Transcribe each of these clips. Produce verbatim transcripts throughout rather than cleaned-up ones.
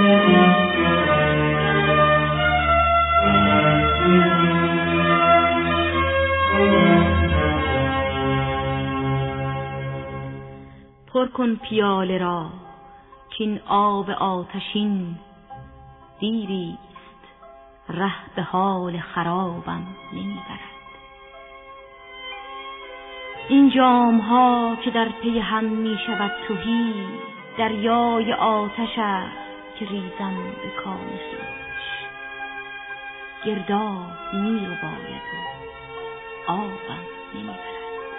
پر کن پیاله را کین آب آتشین، دیریست ره به حال خرابم نمیبرد. این جام ها که در پی هم می شود تهی، دریای آتش است که ریزم به کام خویش. گرداب می رو باید و آبم نمیبرد.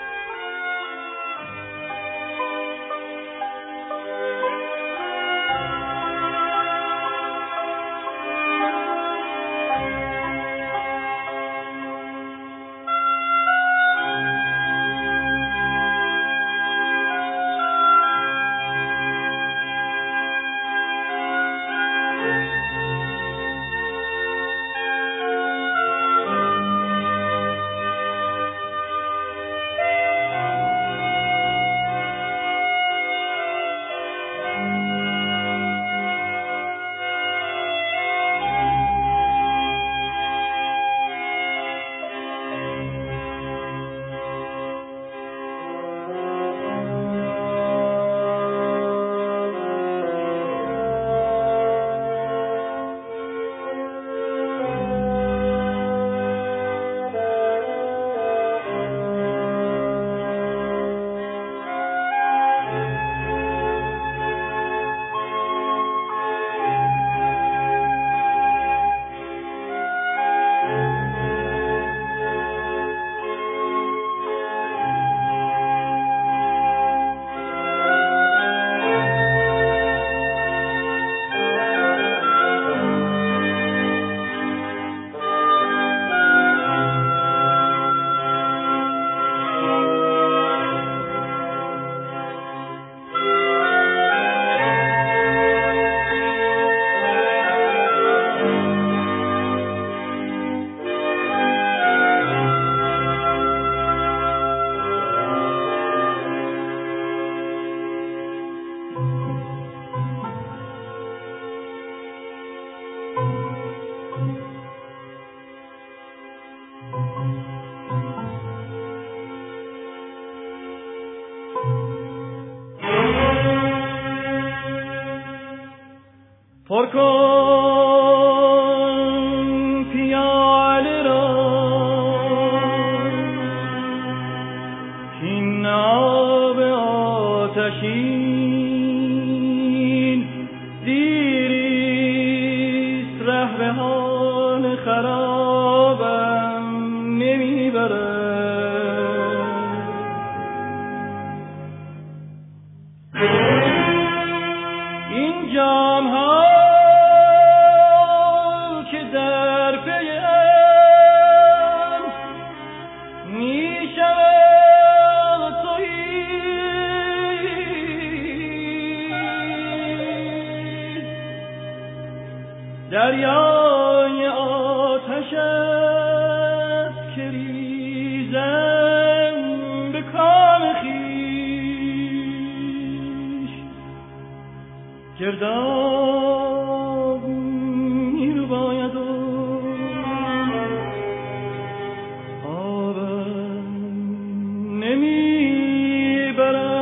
پر کن پیاله را کین آب آتشین، دیریست ره به حال خرابم نمیبرد. این جام ها دریای آتش است که ریزم به کام خویش. گرداب می رو باید و آبم نمیبرد.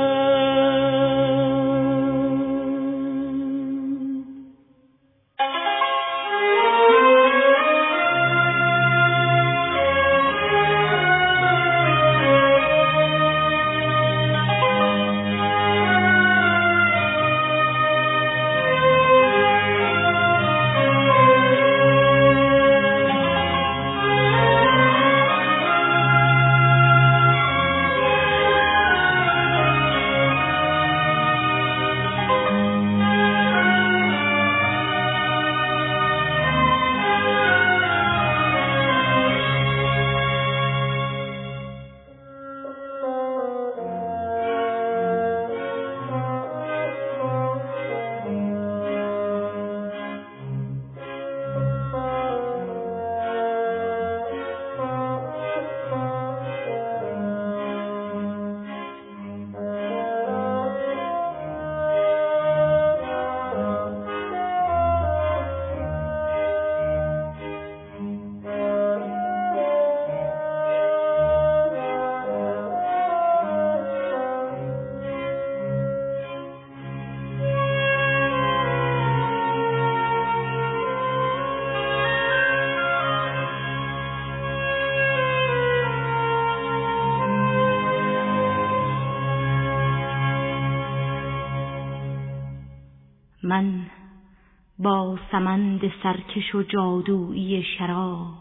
من با سمند سرکش و جادویی شراب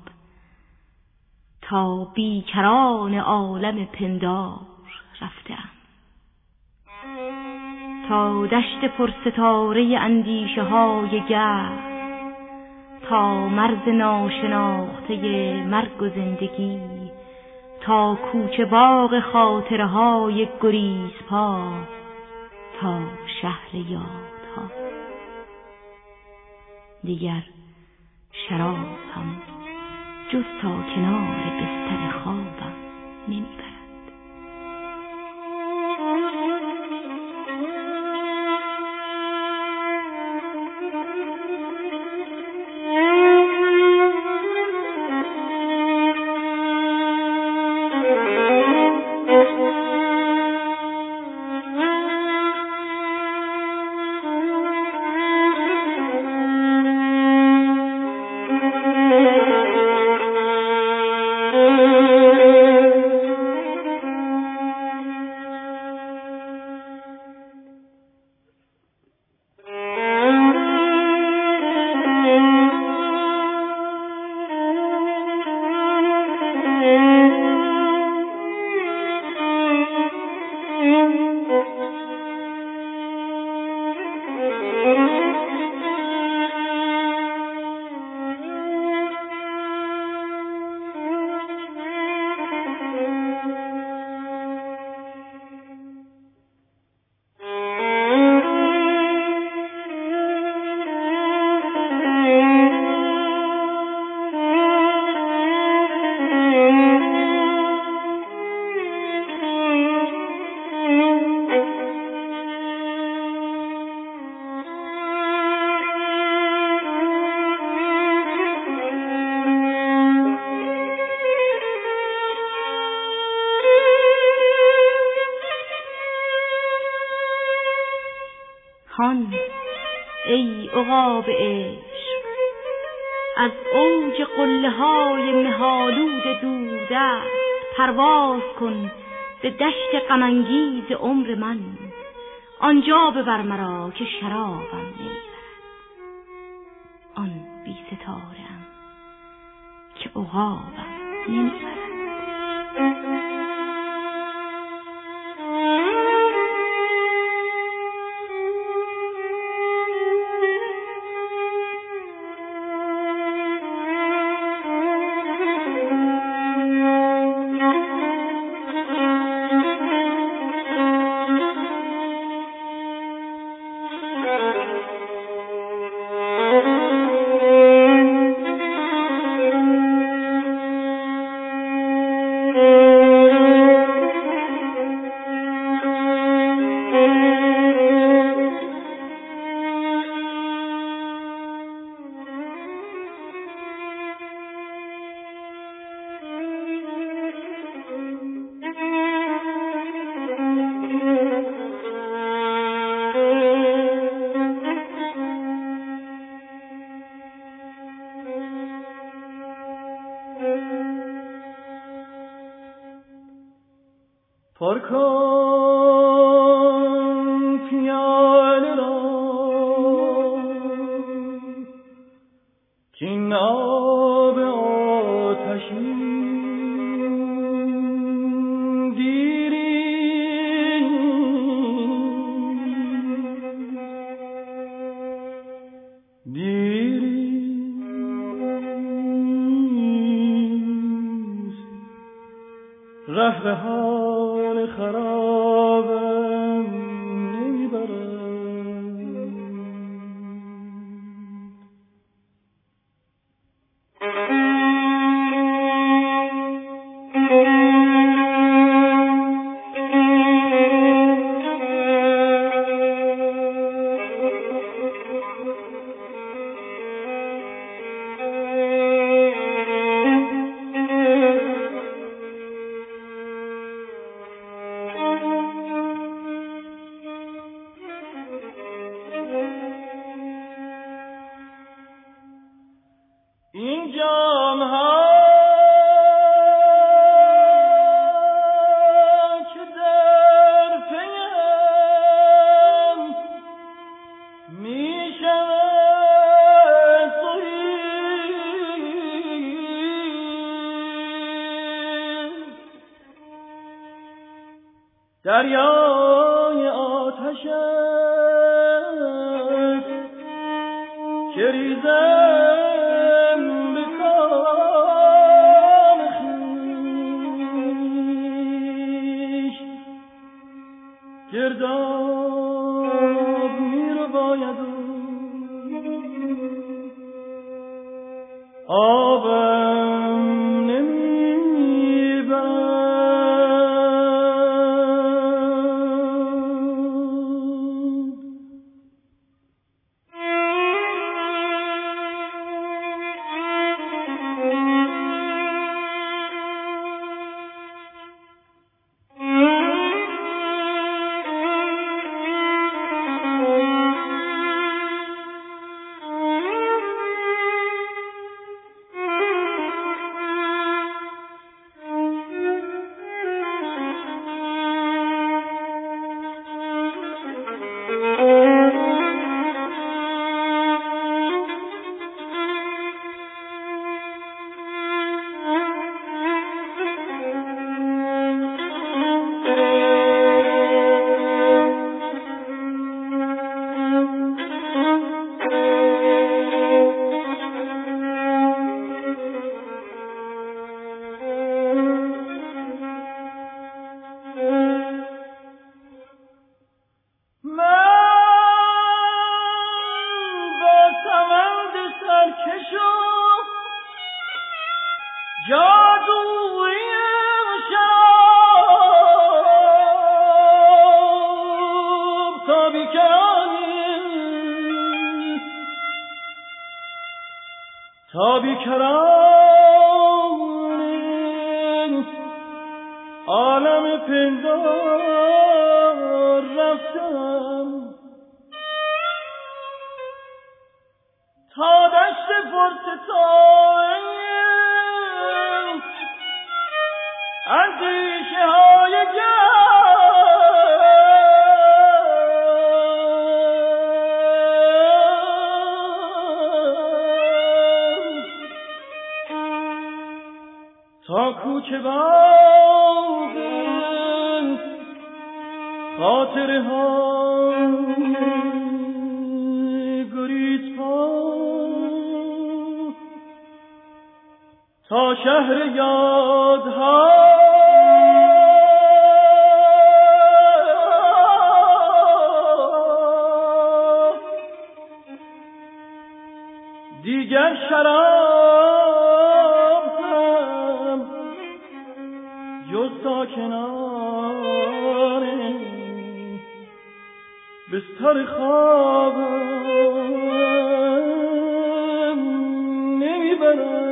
تا بیکران عالم پندار رفتم، تا دشت پرستاره اندیشه های گرم، تا مرز ناشناخته مرگ و زندگی، تا کوچه باغ خاطره های گریزپا، تا شهر یادها. دیگر شراب هم جز تا کنار بستر خوابم نمیبرد. هان ای عقاب عشق، از اوج قله های مه‌آلود دوردست پرواز کن به دشت غم‌انگیز عمر من. آنجا ببر مرا که شرابم نمیبرد، آن بی ستاره‌ام که عقابم نمیبرد. پر کن پیاله را کاین آب آتشین دیری دیری رهرهان خرابم نمیبرد. این جام ها که در پیم می دریای آتش است که ریزم به کام خویش، گرداب می رو باید آبم نمیبرد. تا بیکران عالم پندار رفتم، تا دشت پرستای اندیشه های تا کوچه باغ خاطره ها گریز پا، تا شهر یادها دیگر شراب هم جز تا کنار بستر خوابم نمیبرم.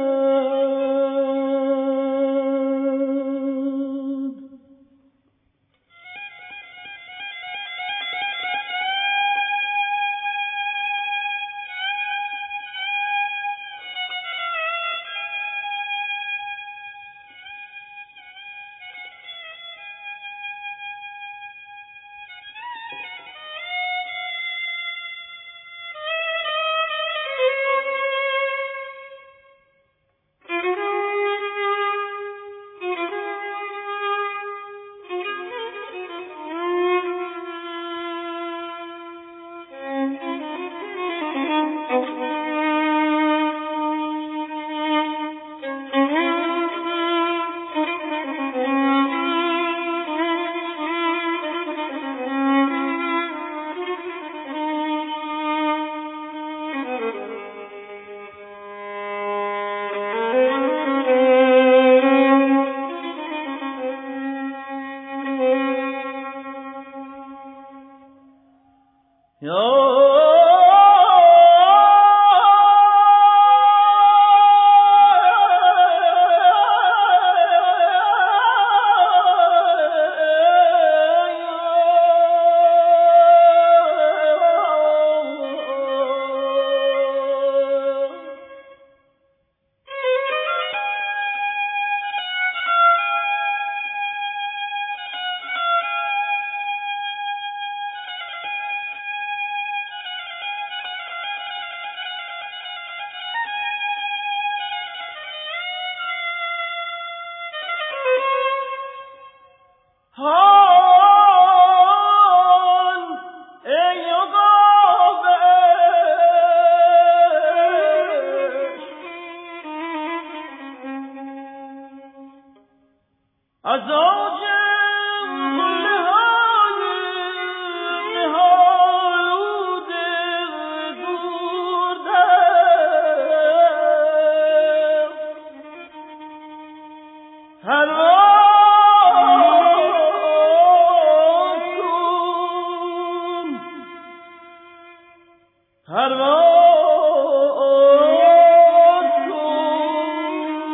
پرواز کن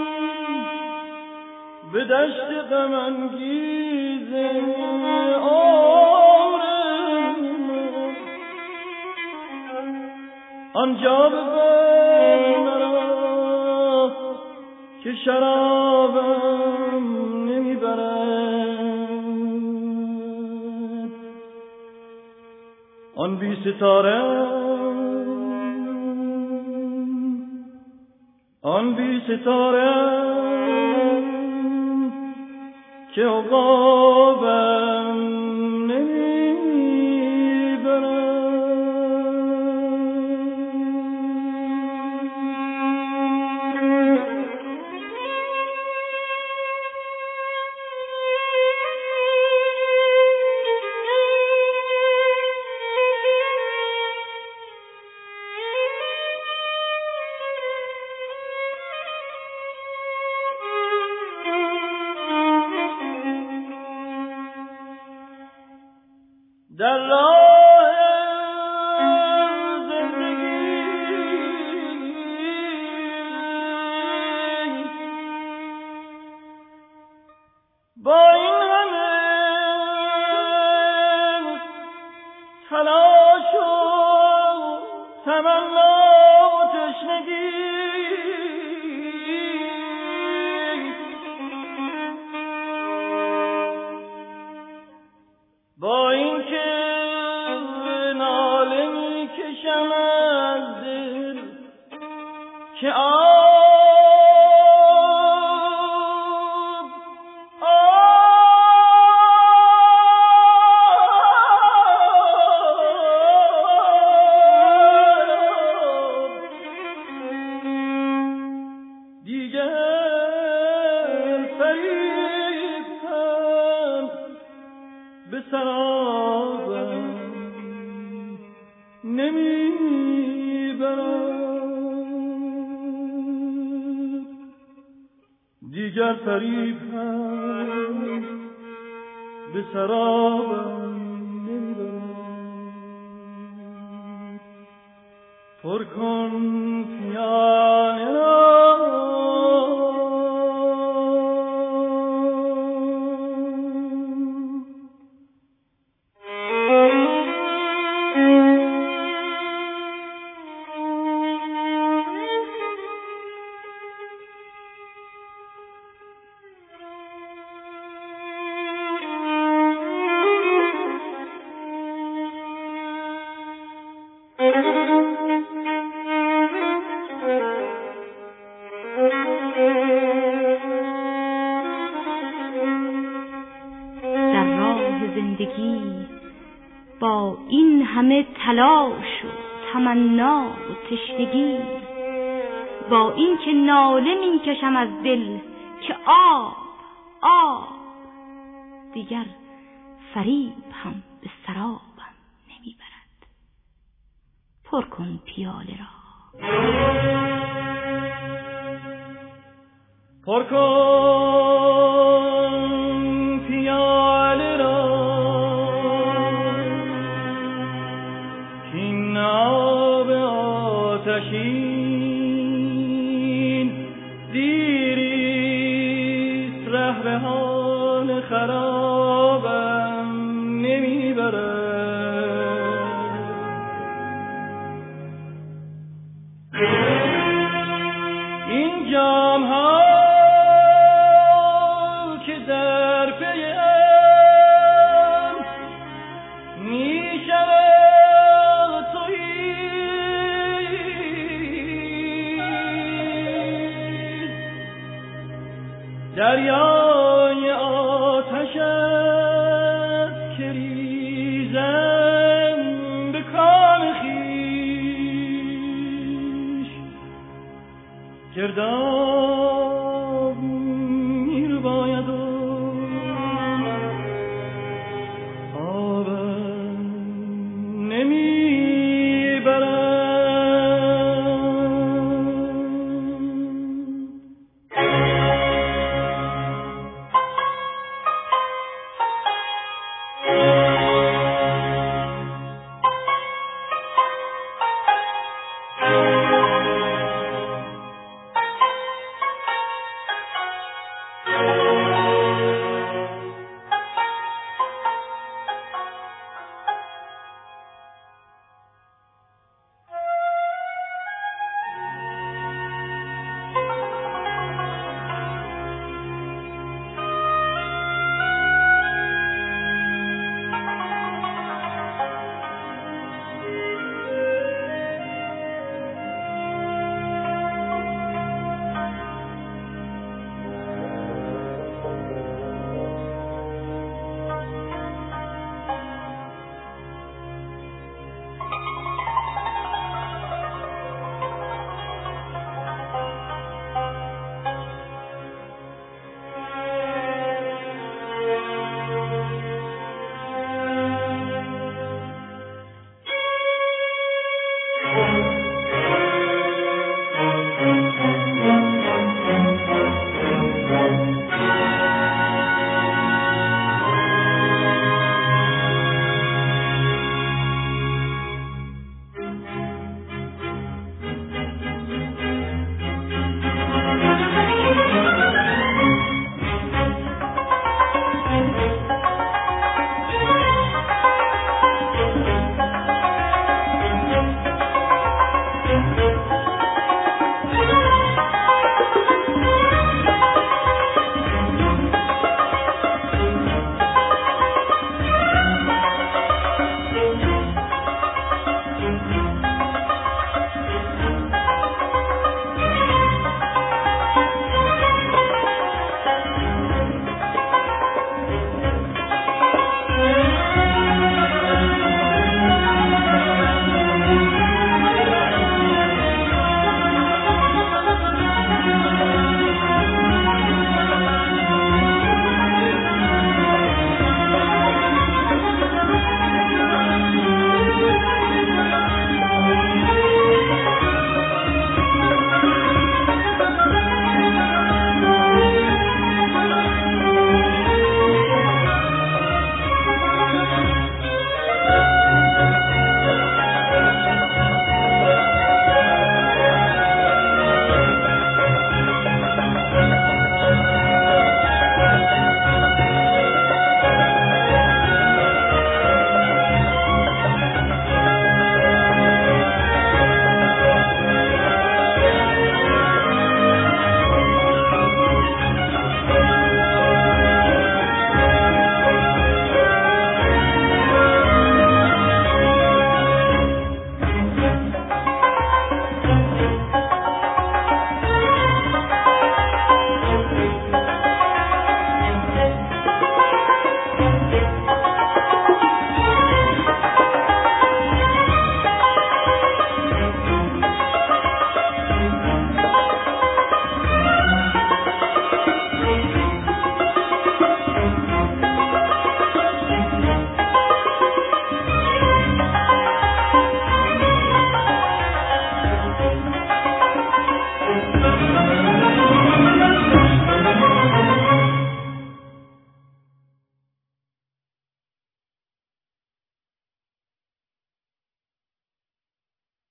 به دشت غم انگیز عمرم، آنجا ببر مرا که شرابم نمیبرد. آن بی ستاره آن بی ستاره که عقابم نمیبرد. در راه زندگی با این همه تلاش و تمنا و تشنگی، با این که ناله می کشم از دل که آب آب دیگر فریبم به سرابم نمیبرد. دیگر فریب هم به سرابم نمیبرد. پر کن پیاله را زندگی با این همه تلاش و تمنا و تشنگی، با این که ناله می کشم از دل که آب آب دیگر فریب هم به سرابم نمیبرد. پر کن پیاله را پر کن پیاله را کین آب آتشین دیریست ره به حال خرابم نمیبرد. این جام ها دریای آتش است که ریزم به کام خویش، گرداب میر باید و آبم نمیبرد. شد